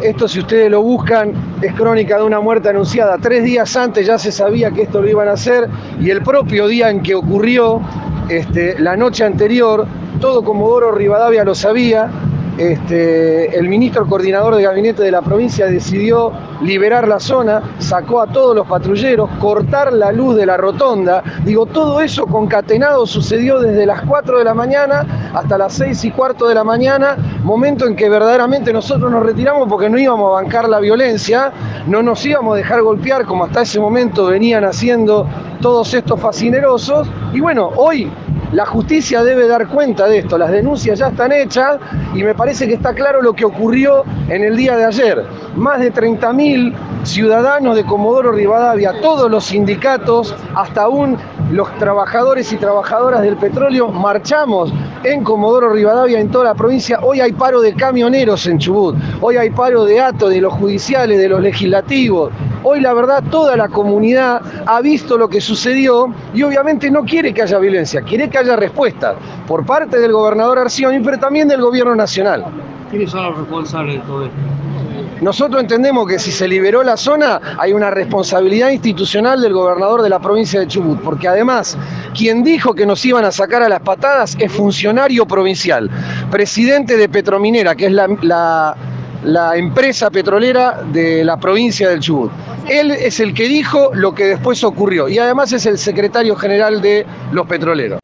Esto, si ustedes lo buscan, es crónica de una muerte anunciada. 3 días antes ya se sabía que esto lo iban a hacer, y el propio día en que ocurrió, la noche anterior, todo Comodoro Rivadavia lo sabía. El ministro coordinador de gabinete de la provincia decidió liberar la zona, sacó a todos los patrulleros, cortar la luz de la rotonda. Digo, todo eso concatenado sucedió desde las 4 de la mañana hasta las 6:15 de la mañana, momento en que verdaderamente nosotros nos retiramos porque no íbamos a bancar la violencia, no nos íbamos a dejar golpear como hasta ese momento venían haciendo todos estos fascinerosos. Y bueno, hoy la justicia debe dar cuenta de esto, las denuncias ya están hechas y me parece que está claro lo que ocurrió en el día de ayer. Más de 30.000 ciudadanos de Comodoro Rivadavia, todos los sindicatos, hasta aún los trabajadores y trabajadoras del petróleo, marchamos en Comodoro Rivadavia, en toda la provincia. Hoy hay paro de camioneros en Chubut, hoy hay paro de ATO, de los judiciales, de los legislativos. Hoy la verdad toda la comunidad ha visto lo que sucedió y obviamente no quiere que haya violencia, quiere que haya respuesta por parte del gobernador Arcioni, pero también del gobierno nacional. ¿Quiénes son los responsables de todo esto? Nosotros entendemos que si se liberó la zona hay una responsabilidad institucional del gobernador de la provincia de Chubut, porque además quien dijo que nos iban a sacar a las patadas es funcionario provincial, presidente de Petrominera, que es la empresa petrolera de la provincia del Chubut. Él es el que dijo lo que después ocurrió y además es el secretario general de los petroleros.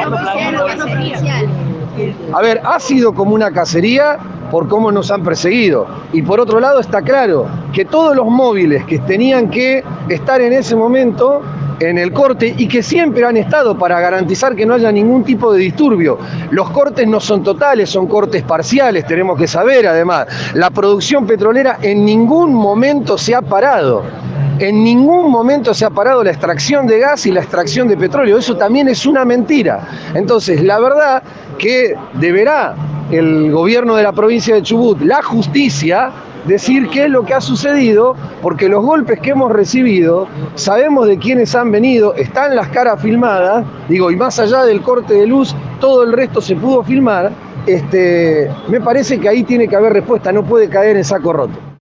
A ver, ha sido como una cacería por cómo nos han perseguido. Y por otro lado está claro que todos los móviles que tenían que estar en ese momento en el corte y que siempre han estado para garantizar que no haya ningún tipo de disturbio. Los cortes no son totales, son cortes parciales, tenemos que saber además. La producción petrolera en ningún momento se ha parado. En ningún momento se ha parado la extracción de gas y la extracción de petróleo. Eso también es una mentira. Entonces, la verdad que deberá el gobierno de la provincia de Chubut, la justicia, decir qué es lo que ha sucedido, porque los golpes que hemos recibido, sabemos de quiénes han venido, están las caras filmadas, digo, y más allá del corte de luz, todo el resto se pudo filmar. Me parece que ahí tiene que haber respuesta, no puede caer en saco roto.